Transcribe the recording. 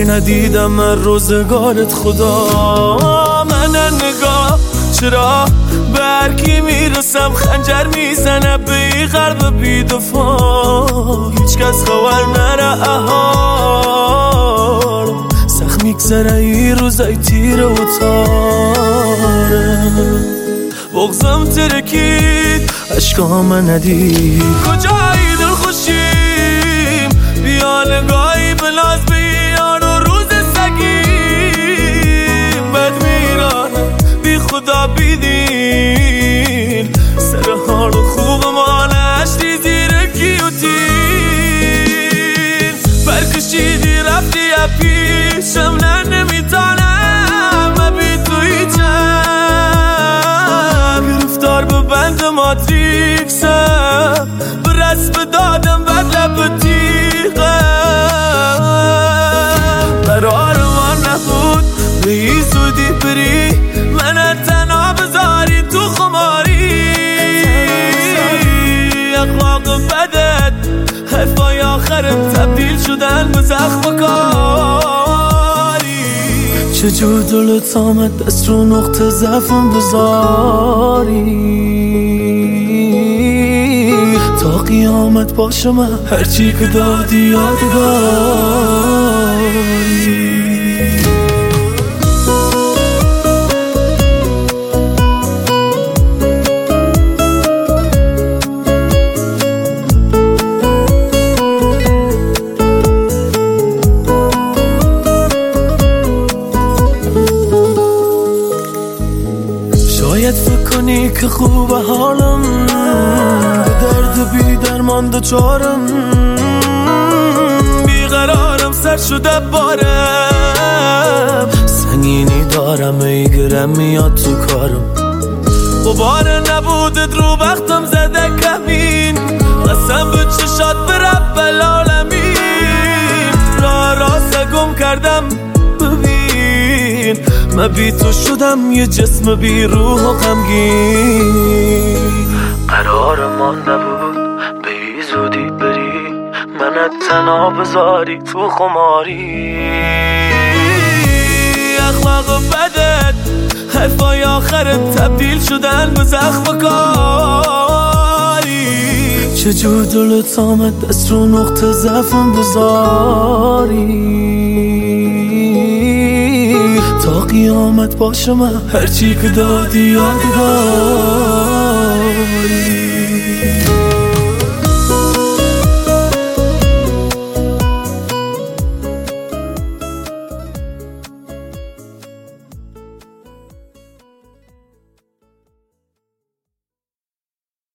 ندیدم من روزگارت خدا. من نگاه چرا به هر کی میرسم خنجر میزنه به غرب بیدفاع. هیچ کس خبر نره احال سخت میگذره این روزای تیره و تاره. بغزم ترکید عشقام ندید کجایی دل خوشیم بیا نگاهی بلاز به یار و روز سگیم. بد میرانم بی خدا بیدین سر حال خوب ما نشتی زیر گیوتین. برکشیدی رفتی یا پیشم نه نمیتانم بی تو هیچم. گرفتار به بند ماتریکسم به رسم دادم بد لب تیغم. قرار ما نبود به این زودی بری من تنها بذاری تو خماری. اخلاق بدت حرفای آخرت تبدیل شدن به زخم و کاری. چجور دلت آمد دست رو نقطه ضعفم بذاری. تا قیامت باشه من هرچی که دادی یادگاری. شاید فکر کنی که خوب حالم به درد بی درمان دوچارم. بیقرارم سر شده بارم سنگینی دارم ای گرم میاد تو کارم. غبار نبودت رو بختم زده کمین قسم به چشات به رب العالمین. راه راست گم کردم ببین من بی تو شدم یه جسم بی روح و غمگین. قرار ما نبود به این زودی بری منت تنها بذاری تو خماری. اخلاق بدت حرفای آخرت تبدیل شدن به زخم و کاری. چجور دلت آمد دست رو نقطه ضعفم بذاری. تا قیامت باشه من هرچی که دادی یادگاری.